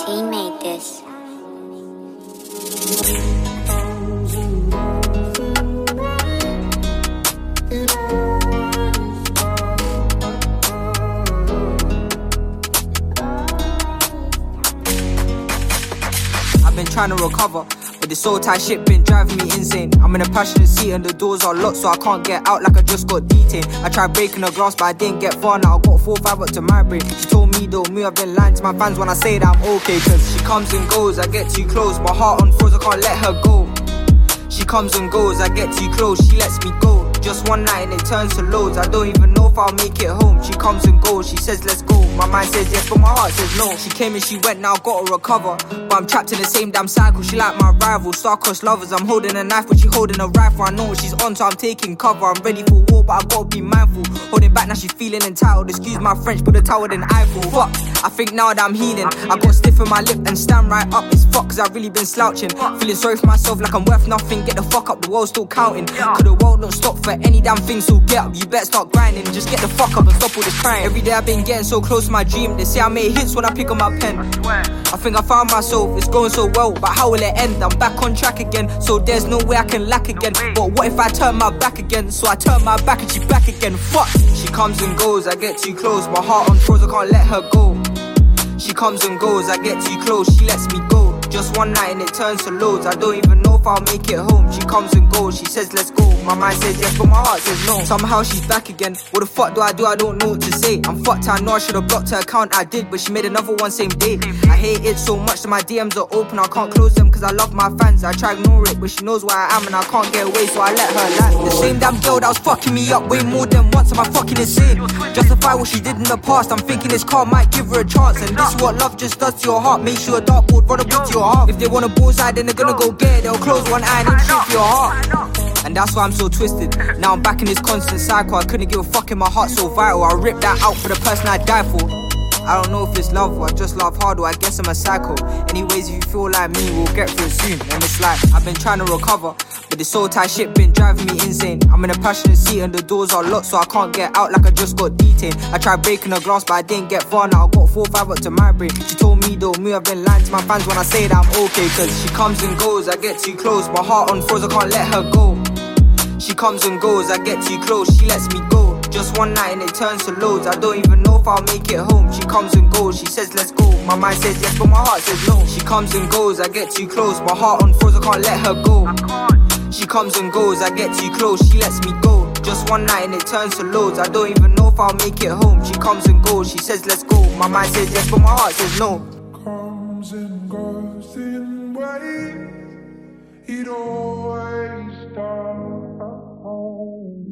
He made this. I've been trying to recover, but this soul tie shit been driving me insane. I'm in a passenger seat and the doors are locked, so I can't get out like I just got detained. I tried breaking the glass, but I didn't get far. Now I got 4-5 up to my brain. She told me don't move, I've been lying to my fans when I say that I'm okay. Cause she comes and goes, I get too close. My heart on froze, I can't let her go. She comes and goes, I get too close, she lets me go. Just one night and it turns to loads. I don't even know if I'll make it home. She comes and goes, she says let's go. My mind says yes, but my heart says no. She came and she went, now I gotta recover. But I'm trapped in the same damn cycle. She like my rival, star-crossed lovers. I'm holding a knife, but she holding a rifle. I know what she's on, so I'm taking cover. I'm ready for war, but I gotta be mindful. Holding back, now she's feeling entitled. Excuse my French, but the tower than Eiffel. Fuck, I think now that I'm healing. I got stiff in my lip and stand right up. It's fuck, cause I've really been slouching. Feeling sorry for myself like I'm worth nothing. Get the fuck up, the world's still counting. Cause the world don't stop for any damn thing, so get up, you better start grinding. Just get the fuck up and stop all this crying. Every day I've been getting so close to my dream. They say I make hits when I pick up my pen. I think I found myself, it's going so well, but how will it end? I'm back on track again, so there's no way I can lack again. But what if I turn my back again? So I turn my back and she back again, fuck. She comes and goes, I get too close. My heart on froze, I can't let her go. She comes and goes, I get too close, she lets me go. Just one night and it turns to loads. I don't even know if I'll make it home. She comes and goes, she says let's go. My mind says yes, but my heart says no. Somehow she's back again. What the fuck do? I don't know what to say. I'm fucked, I know I should've blocked her account. I did, but she made another one same day. I hate it so much that my DMs are open. I can't close them cause I love my fans. I try to ignore it, but she knows where I am and I can't get away, so I let her land. The same damn girl that was fucking me up way more than once. Am I fucking insane? Justify what she did in the past. I'm thinking this car might give her a chance. And this is what love just does to your heart. Makes you a dartboard, run a book to your heart. If they want a bullseye, then they're gonna go get it. They'll close one eye and then shoot for your heart. And that's why I'm so twisted. Now I'm back in this constant cycle. I couldn't give a fuck in my heart so vital. I ripped that out for the person I died for. I don't know if it's love or I just love hard, or I guess I'm a psycho. Anyways, if you feel like me, we'll get through it soon. And it's like, I've been trying to recover, but this soul tie shit been driving me insane. I'm in a passenger seat and the doors are locked, so I can't get out like I just got detained. I tried breaking the glass, but I didn't get far. Now I got 4-5 up to my brain. She told me don't move, I've been lying to my fans when I say that I'm okay. Cause she comes and goes, I get too close. My heart on froze, I can't let her go. She comes and goes, I get too close, she lets me go. Just one night and it turns to loads. I don't even know if I'll make it home. She comes and goes, she says let's go. My mind says yes, but my heart says no. She comes and goes, I get too close. My heart on froze, I can't let her go. She comes and goes, I get too close, she lets me go. Just one night and it turns to loads. I don't even know if I'll make it home. She comes and goes, she says let's go. My mind says yes, but my heart says no. Comes and goes in waves. It always starts.